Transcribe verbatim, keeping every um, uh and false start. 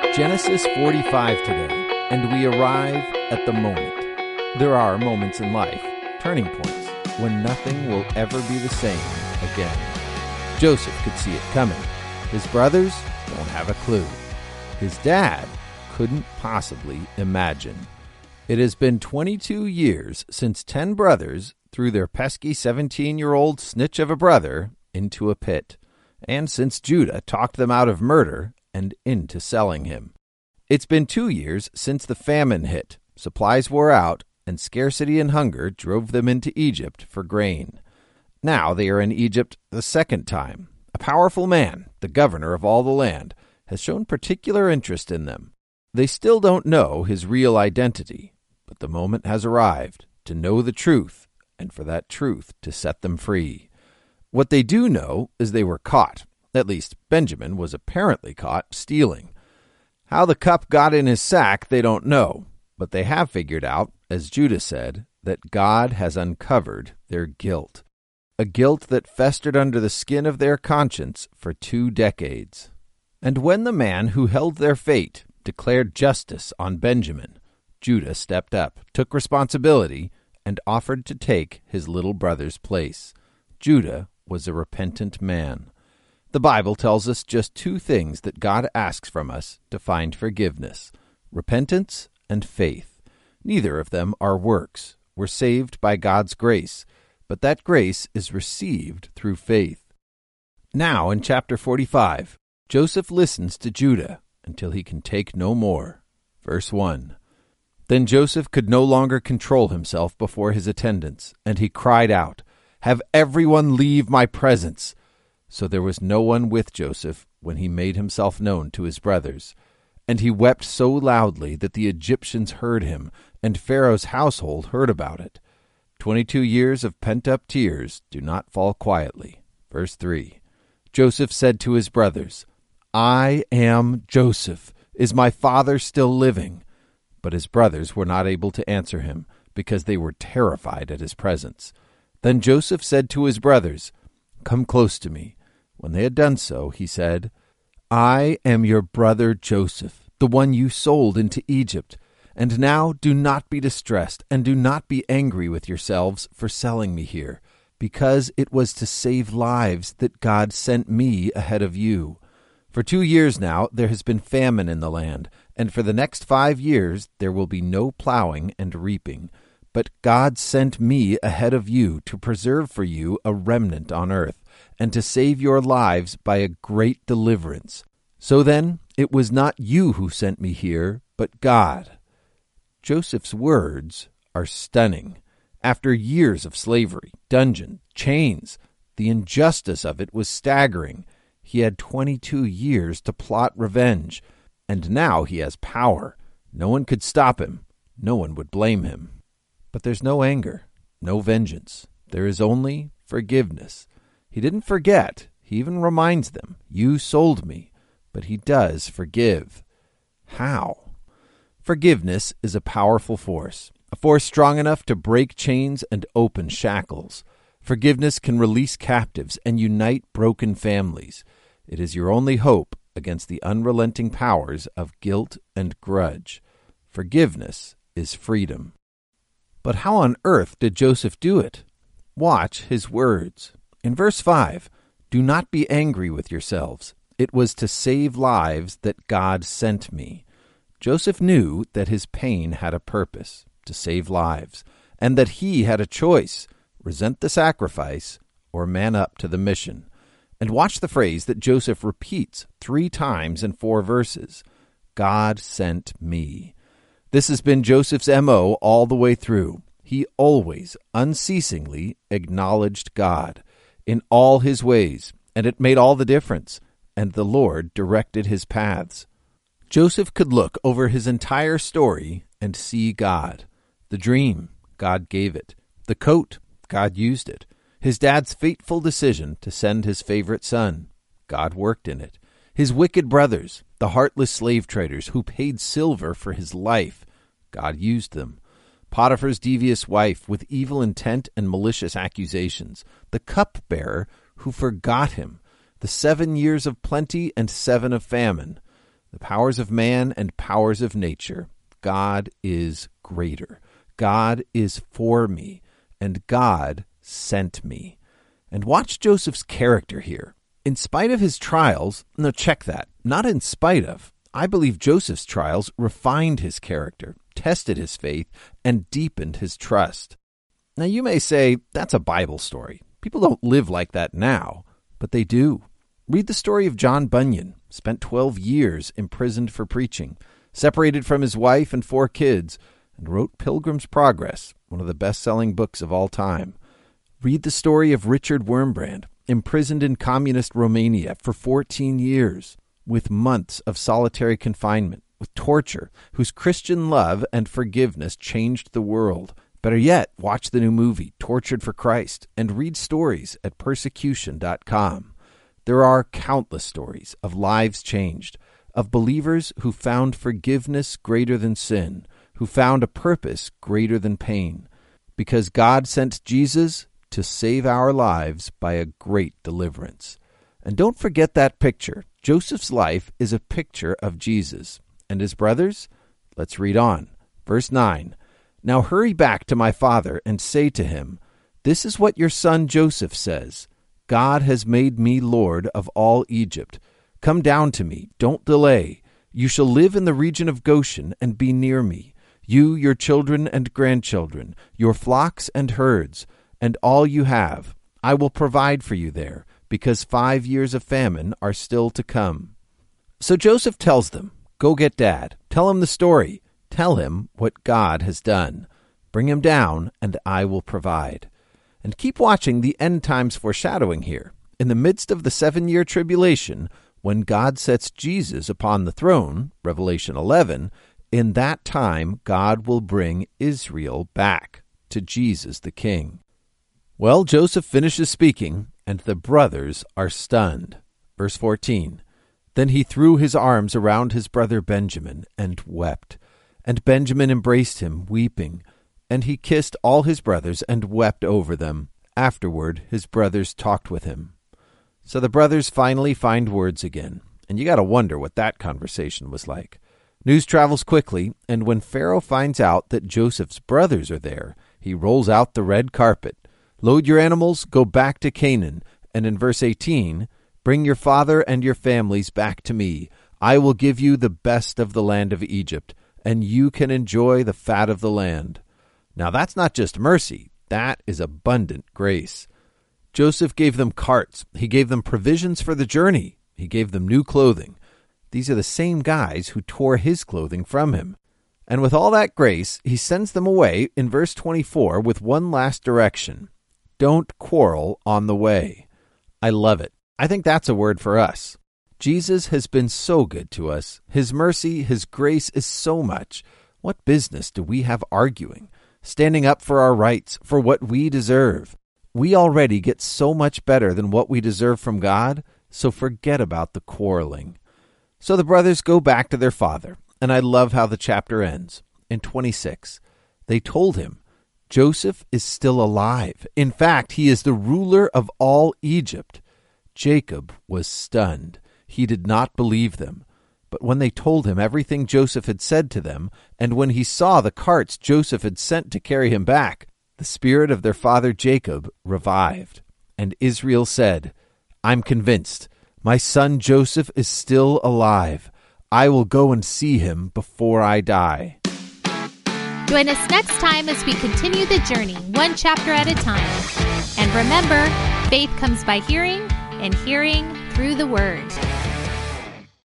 Genesis forty-five today, and we arrive at the moment. There are moments in life, turning points, when nothing will ever be the same again. Joseph could see it coming. His brothers don't have a clue. His dad couldn't possibly imagine. It has been twenty-two years since ten brothers threw their pesky seventeen-year-old snitch of a brother into a pit, and since Judah talked them out of murder and into selling him. It's been two years since the famine hit, supplies wore out, and scarcity and hunger drove them into Egypt for grain. Now they are in Egypt the second time. A powerful man, the governor of all the land, has shown particular interest in them. They still don't know his real identity, but the moment has arrived to know the truth and for that truth to set them free. What they do know is they were caught. At least Benjamin was apparently caught stealing. How the cup got in his sack they don't know, but they have figured out, as Judah said, that God has uncovered their guilt. A guilt that festered under the skin of their conscience for two decades. And when the man who held their fate declared justice on Benjamin, Judah stepped up, took responsibility, and offered to take his little brother's place. Judah was a repentant man. The Bible tells us just two things that God asks from us to find forgiveness: repentance and faith. Neither of them are works. We're saved by God's grace, but that grace is received through faith. Now, in chapter forty-five, Joseph listens to Judah until he can take no more. Verse one. Then Joseph could no longer control himself before his attendants, and he cried out, "Have everyone leave my presence!" So there was no one with Joseph when he made himself known to his brothers. And he wept so loudly that the Egyptians heard him, and Pharaoh's household heard about it. Twenty-two years of pent-up tears do not fall quietly. Verse three. Joseph said to his brothers, "I am Joseph. Is my father still living?" But his brothers were not able to answer him, because they were terrified at his presence. Then Joseph said to his brothers, "Come close to me." When they had done so, he said, "I am your brother Joseph, the one you sold into Egypt. And now do not be distressed, and do not be angry with yourselves for selling me here, because it was to save lives that God sent me ahead of you. For two years now there has been famine in the land, and for the next five years there will be no plowing and reaping. But God sent me ahead of you to preserve for you a remnant on earth, and to save your lives by a great deliverance. So then, it was not you who sent me here, but God." Joseph's words are stunning. After years of slavery, dungeon, chains, the injustice of it was staggering. He had twenty-two years to plot revenge, and now he has power. No one could stop him. No one would blame him. But there's no anger, no vengeance. There is only forgiveness. He didn't forget. He even reminds them, "You sold me." But he does forgive. How? Forgiveness is a powerful force, a force strong enough to break chains and open shackles. Forgiveness can release captives and unite broken families. It is your only hope against the unrelenting powers of guilt and grudge. Forgiveness is freedom. But how on earth did Joseph do it? Watch his words. In verse five, "Do not be angry with yourselves. It was to save lives that God sent me." Joseph knew that his pain had a purpose, to save lives, and that he had a choice: resent the sacrifice or man up to the mission. And watch the phrase that Joseph repeats three times in four verses. God sent me. This has been Joseph's M O all the way through. He always, unceasingly acknowledged God in all his ways, and it made all the difference, and the Lord directed his paths. Joseph could look over his entire story and see God. The dream, God gave it. The coat, God used it. His dad's fateful decision to send his favorite son, God worked in it. His wicked brothers, the heartless slave traders who paid silver for his life, God used them. Potiphar's devious wife with evil intent and malicious accusations, the cupbearer who forgot him, the seven years of plenty and seven of famine. The powers of man and powers of nature. God is greater. God is for me, and God sent me. And watch Joseph's character here. In spite of his trials, no, check that, not in spite of. I believe Joseph's trials refined his character, tested his faith, and deepened his trust. Now you may say, that's a Bible story. People don't live like that now, but they do. Read the story of John Bunyan, spent twelve years imprisoned for preaching, separated from his wife and four kids, and wrote Pilgrim's Progress, one of the best-selling books of all time. Read the story of Richard Wurmbrand, imprisoned in communist Romania for fourteen years, with months of solitary confinement, with torture, whose Christian love and forgiveness changed the world. Better yet, watch the new movie, Tortured for Christ, and read stories at persecution dot com. There are countless stories of lives changed, of believers who found forgiveness greater than sin, who found a purpose greater than pain, because God sent Jesus to save our lives by a great deliverance. And don't forget that picture. Joseph's life is a picture of Jesus. And his brothers? Let's read on. Verse nine. Now hurry back to my father and say to him, this is what your son Joseph says. God has made me Lord of all Egypt. Come down to me, don't delay. You shall live in the region of Goshen and be near me, you, your children and grandchildren, your flocks and herds, and all you have. I will provide for you there, because five years of famine are still to come. So Joseph tells them, go get Dad. Tell him the story. Tell him what God has done. Bring him down, and I will provide. And keep watching the end times foreshadowing here. In the midst of the seven-year tribulation, when God sets Jesus upon the throne, Revelation eleven, in that time God will bring Israel back to Jesus the King. Well, Joseph finishes speaking, and the brothers are stunned. Verse fourteen. Then he threw his arms around his brother Benjamin and wept. And Benjamin embraced him, weeping. And he kissed all his brothers and wept over them. Afterward, his brothers talked with him. So the brothers finally find words again. And you got to wonder what that conversation was like. News travels quickly, and when Pharaoh finds out that Joseph's brothers are there, he rolls out the red carpet. Load your animals, go back to Canaan. And in verse eighteen, bring your father and your families back to me. I will give you the best of the land of Egypt, and you can enjoy the fat of the land. Now that's not just mercy, that is abundant grace. Joseph gave them carts. He gave them provisions for the journey. He gave them new clothing. These are the same guys who tore his clothing from him. And with all that grace, he sends them away in verse twenty-four with one last direction. Don't quarrel on the way. I love it. I think that's a word for us. Jesus has been so good to us. His mercy, his grace is so much. What business do we have arguing, standing up for our rights, for what we deserve? We already get so much better than what we deserve from God, so forget about the quarreling. So the brothers go back to their father, and I love how the chapter ends. In twenty-six, they told him, Joseph is still alive. In fact, he is the ruler of all Egypt. Jacob was stunned. He did not believe them. But when they told him everything Joseph had said to them, and when he saw the carts Joseph had sent to carry him back, the spirit of their father Jacob revived. And Israel said, I'm convinced. My son Joseph is still alive. I will go and see him before I die. Join us next time as we continue the journey, one chapter at a time. And remember, faith comes by hearing, and hearing through the Word.